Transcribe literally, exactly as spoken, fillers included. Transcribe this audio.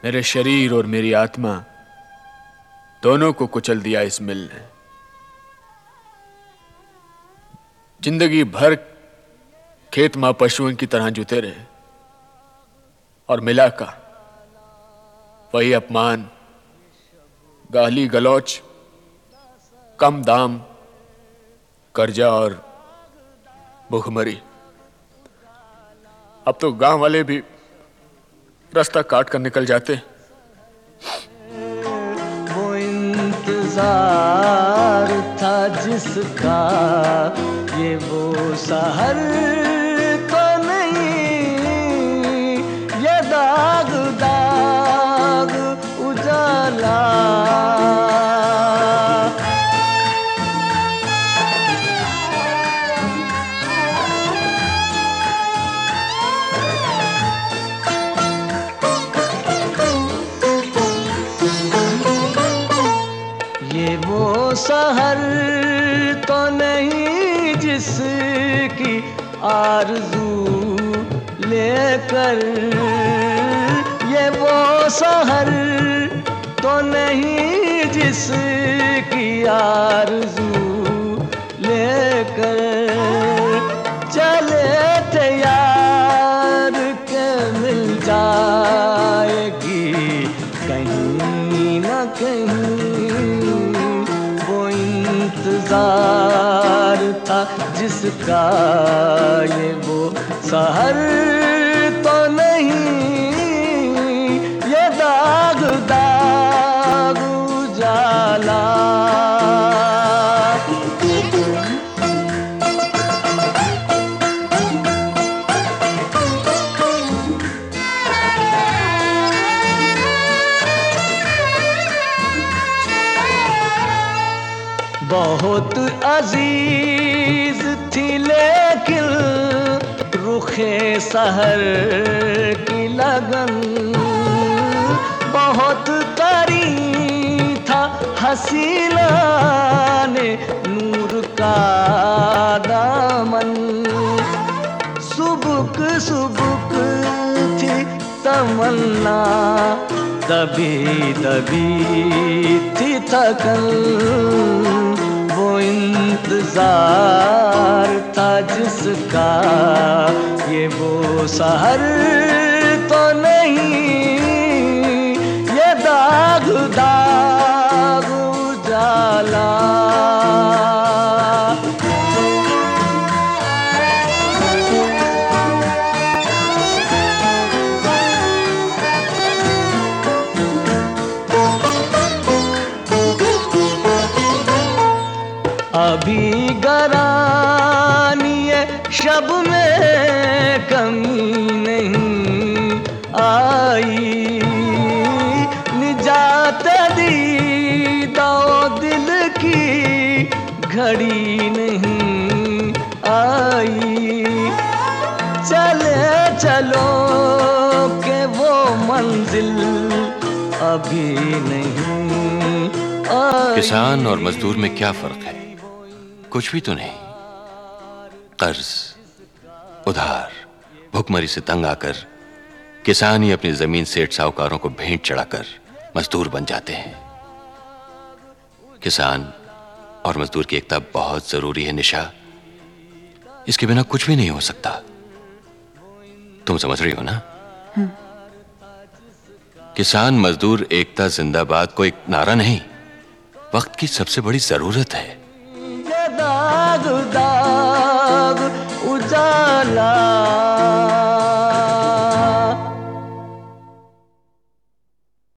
मेरे शरीर और मेरी आत्मा दोनों को कुचल दिया इस मिल ने। जिंदगी भर खेत मां पशुओं की तरह जुते रहे और मिला का वही अपमान, गाली गलौच, कम दाम, कर्जा और भूखमरी। अब तो गांव वाले भी रास्ता काट कर निकल जाते। वो इंतजार था जिसका, ये वो सहर तो नहीं, ये दाग दाग उजाला। ये वो सहर तो नहीं जिसकी आरज़ू लेकर, ये वो सहर तो नहीं जिसकी आरज़ू लेकर चले थे यार के मिल जाएगी कहीं ना कहीं। इंतजार था जिसका, ये वो सहर तो नहीं, ये दाग दाग उजाला। बहुत अजीज थी लेकिन रुखे सहर की लगन, बहुत करीब था हसीना ने नूर का दामन। सुबुक सुबुक थी तमन्ना, दबी दबी थी थकन। वो इंतजार था जिसका, ये वो सहर तो नहीं, ये दाग दाग उजाला। अभी गरानिए शब में कमी नहीं आई, निजात दी दो दिल की घड़ी नहीं आई। चले चलो के वो मंजिल अभी नहीं आई। किसान और मजदूर में क्या फर्क है? कुछ भी तो नहीं। कर्ज, उधार, भुखमरी से तंग आकर किसान ही अपनी जमीन सेठ साहूकारों को भेंट चढ़ाकर मजदूर बन जाते हैं। किसान और मजदूर की एकता बहुत जरूरी है निशा, इसके बिना कुछ भी नहीं हो सकता। तुम समझ रही हो ना? किसान मजदूर एकता जिंदाबाद को एक नारा नहीं, वक्त की सबसे बड़ी जरूरत है। दाग दाग